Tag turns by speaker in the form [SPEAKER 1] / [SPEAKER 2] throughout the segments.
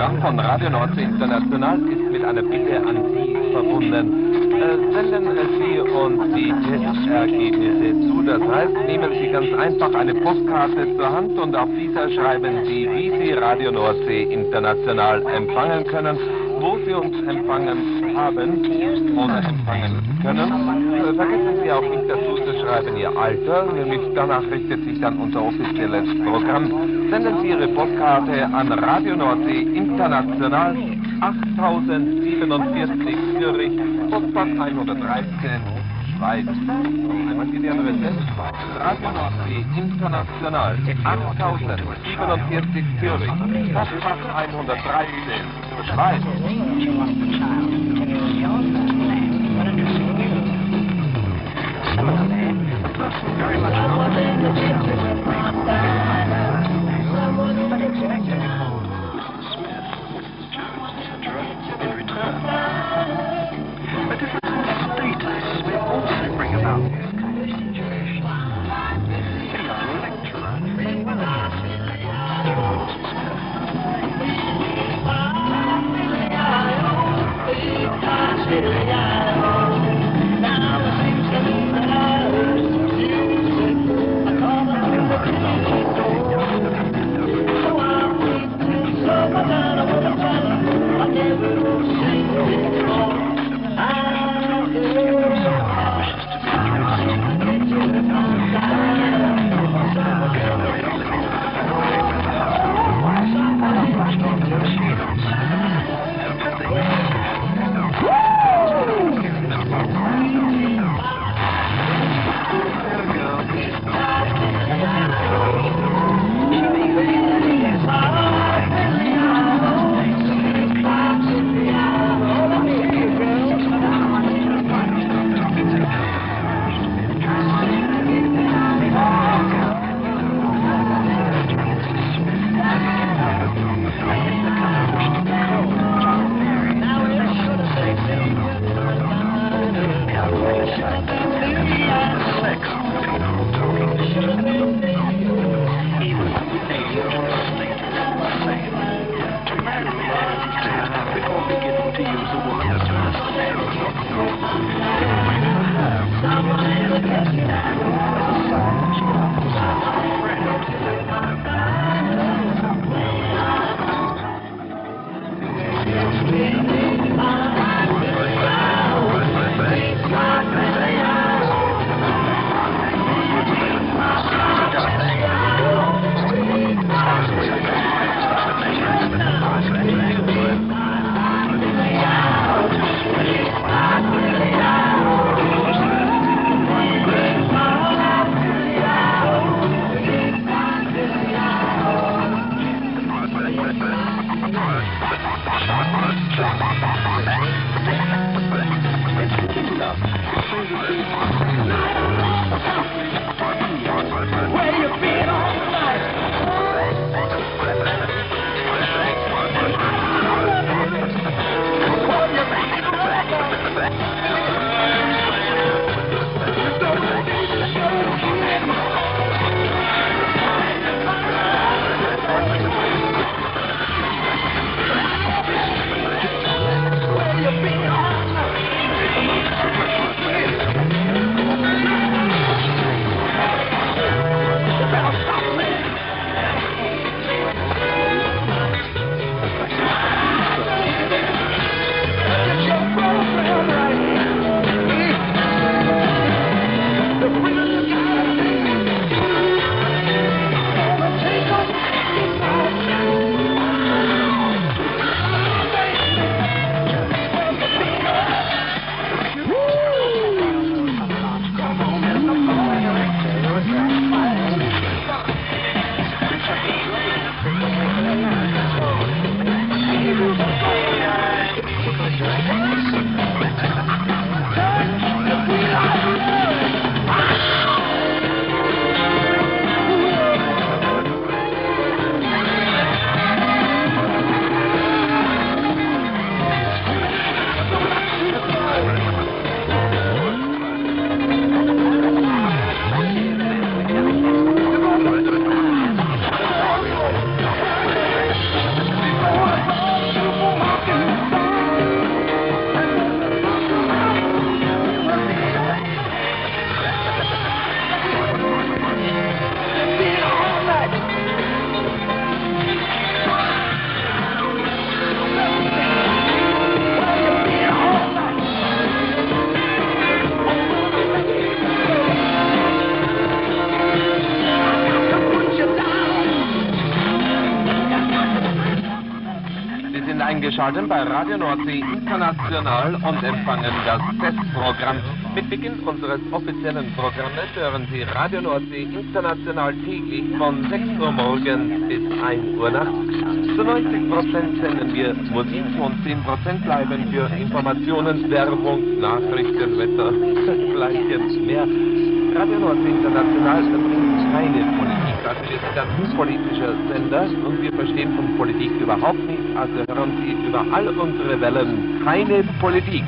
[SPEAKER 1] Programm von Radio Nordsee International ist mit einer Bitte an Sie verbunden. Senden Sie uns die Testergebnisse zu. Das heißt, nehmen Sie ganz einfach eine Postkarte zur Hand und auf dieser schreiben Sie, wie Sie Radio Nordsee International empfangen können, wo Sie uns empfangen haben oder empfangen können. Vergessen Sie auch nicht dazu zu schreiben Ihr Alter, nämlich danach richtet sich dann unser offizielles Programm. Senden Sie Ihre Postkarte an Radio Nordsee International 8047 Zürich, Postfach 113, Schweiz. Einmal die Adresse: Radio Nordsee International 8047 Zürich, Postfach 113, Schweiz.
[SPEAKER 2] Very much unexpected. Smith, Jones, etc. In return, a difference in status may also bring about this kind of situation. A young lecturer may well have Jones, Smith.
[SPEAKER 3] Where you been?
[SPEAKER 1] eingeschaltet bei Radio Nordsee International und empfangen das Festprogramm. Mit Beginn unseres offiziellen Programmes hören Sie Radio Nordsee International täglich von 6 Uhr morgens bis 1 Uhr nachts. Zu 90% senden wir Musik und 10% bleiben für Informationen, Werbung, Nachrichten, Wetter, dergleichen mehr. Radio Nordsee International bringt keine Politik, also wir sind ein unpolitischer Sender und wir verstehen von Politik überhaupt nichts, also hören Sie über all unsere Wellen keine Politik.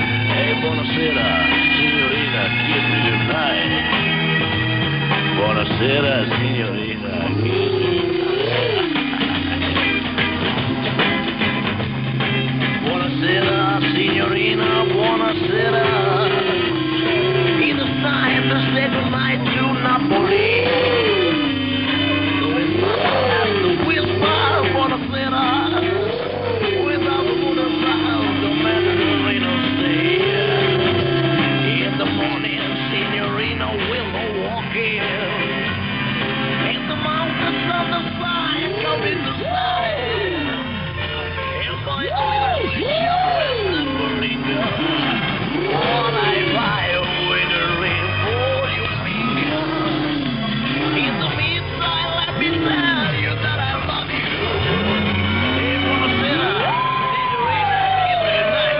[SPEAKER 3] Buonasera, signorina, kiss me goodnight. Buonasera. Buonasera signorina. Buonasera signorina, buonasera. It's time to say goodnight to Napoli. The whisper, buonasera. Without the moon and style, the Mediterranean stay. In the morning, signorina will walk in. And the mountains on the side come in the side. And by the little shop will never linger. All I buy with a ring for your finger. In the meantime, let me tell you that I love you. Hey, buonasera, signorina, good night.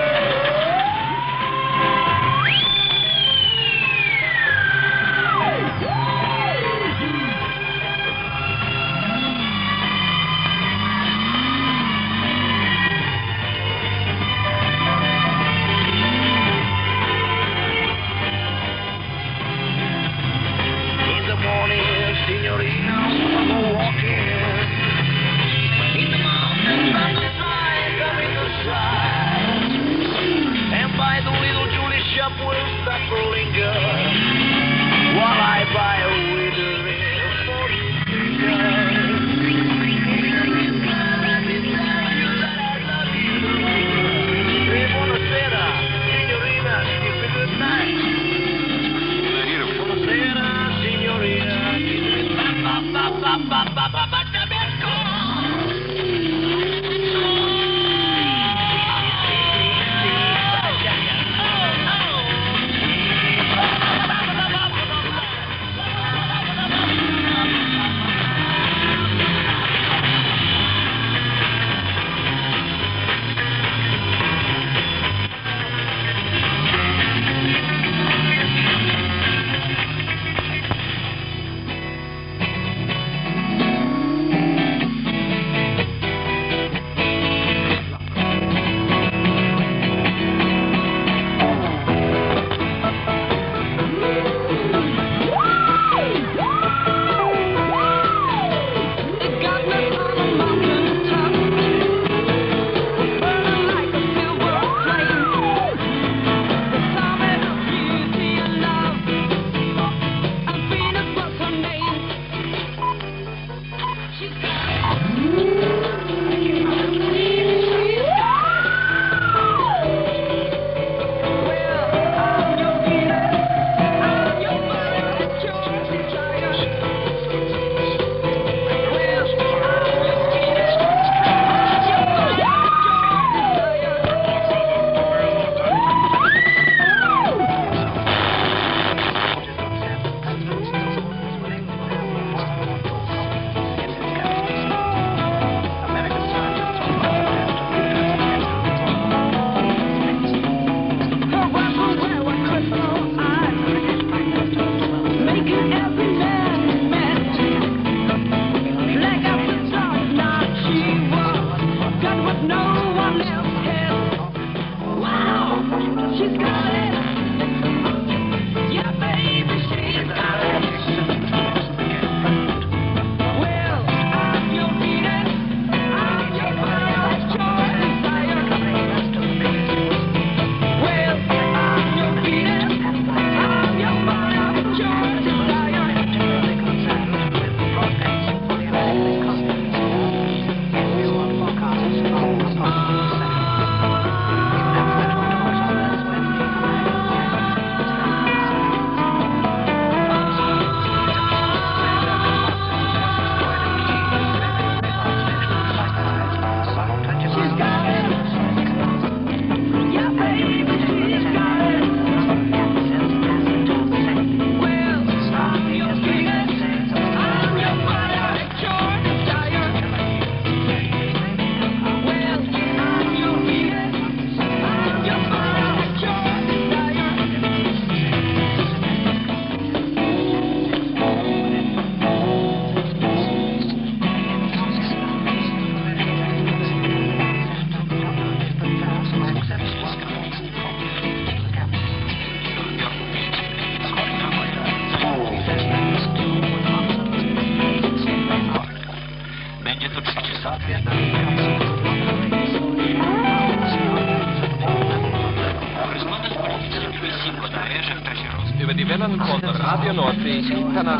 [SPEAKER 3] In the morning, signorina, I'm walking. In the mountains on the side, come in the side. And by the little Julie shop will start to linger. While I buy a withering for your finger. Let me tell you that I love you. Hey, buonasera, signorina, give me good night. Buonasera, signorina, give me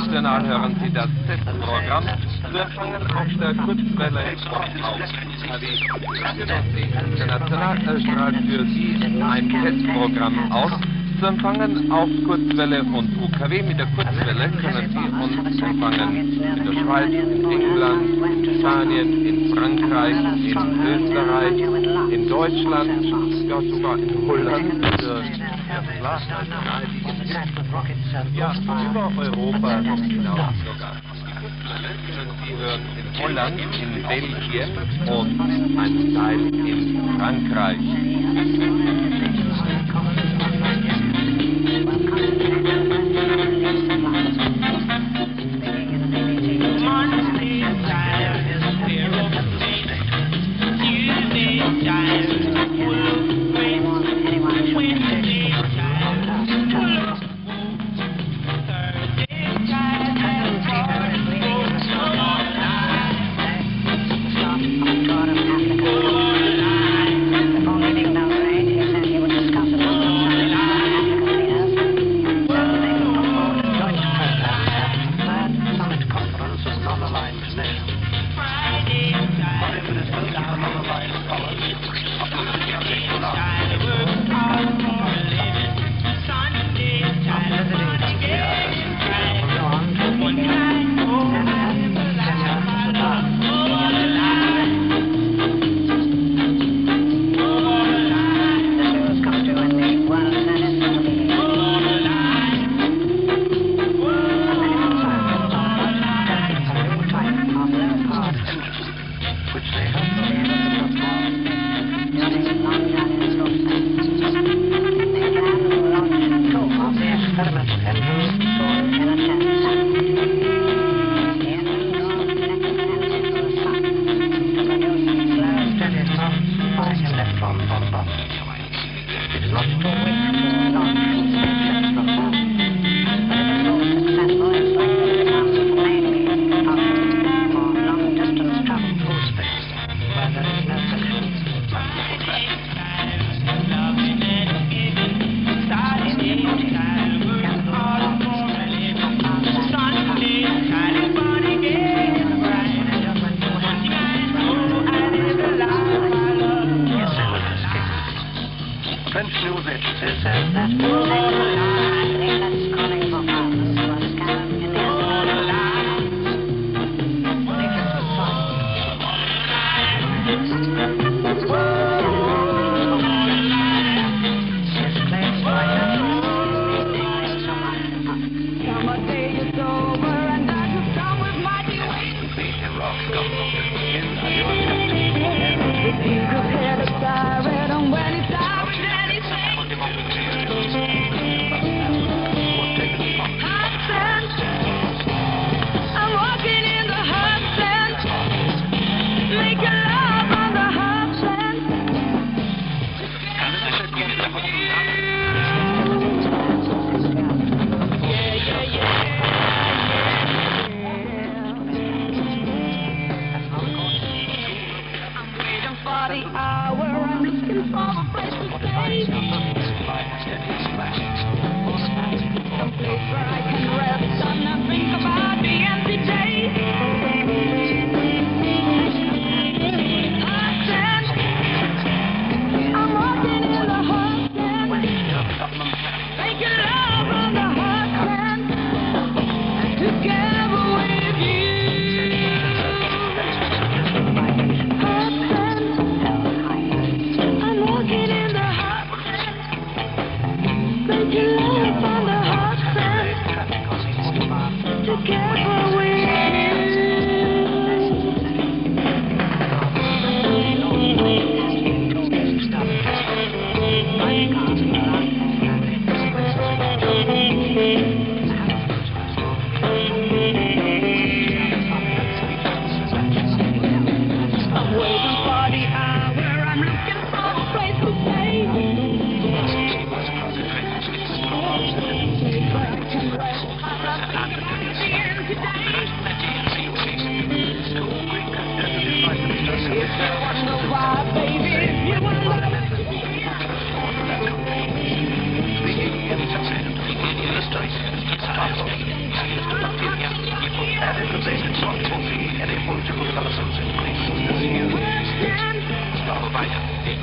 [SPEAKER 1] international hören Sie das Testprogramm zu empfangen auf der Kurzwelle und auf KW. International strahlt für Sie ein Testprogramm aus. Zu empfangen auf Kurzwelle und UKW. Mit der Kurzwelle können Sie uns empfangen in der Schweiz, in England, in Spanien, in Frankreich, in Österreich, in Deutschland, ja sogar in Holland, ja, über Europa hinaus sogar. Sie hören in Holland, in Belgien und ein Teil in Frankreich.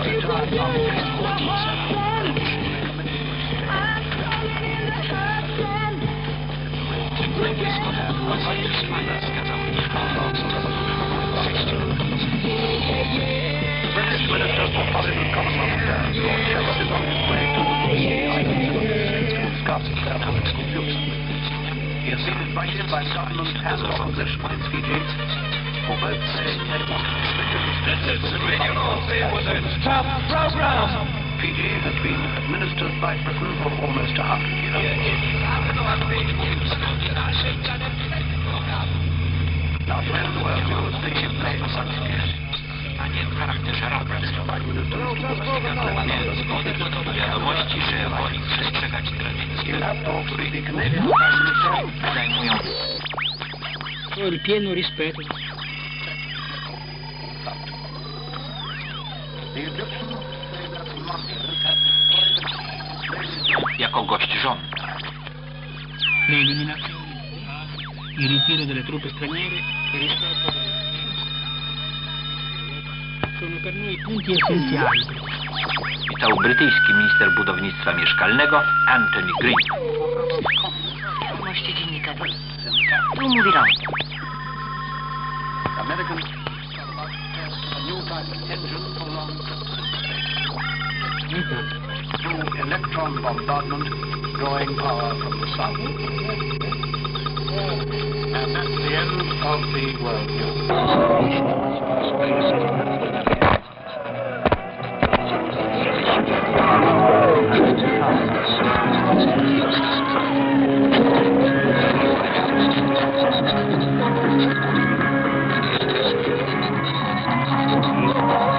[SPEAKER 2] British Minister for Foreign and Commonwealth Affairs, Lord Sherrod, is on his way to the island to discuss their political views. He has been invited by government and opposition in Fiji, who both say they want to
[SPEAKER 1] This is the regional thing with its top program.
[SPEAKER 2] Fiji has been administered by Britain for almost 100 years. Now to end the world news, the main subject.
[SPEAKER 4] Panie w charakterze rady wiadomości, że woli przestrzegać tradycji zajmują
[SPEAKER 5] il pieno rispetto.
[SPEAKER 4] jako gość rządu.
[SPEAKER 5] L'eliminazione, il ritiro delle truppe straniere e il rispetto sono per noi punti essenziali.
[SPEAKER 4] Witał brytyjski minister budownictwa mieszkalnego Anthony Green.
[SPEAKER 6] Wiadomości dziennikarza. Tu mówi Ron.
[SPEAKER 2] Americans a new type of engine for long trips in space. Through electron bombardment, drawing power from the sun. And that's the end of the world news.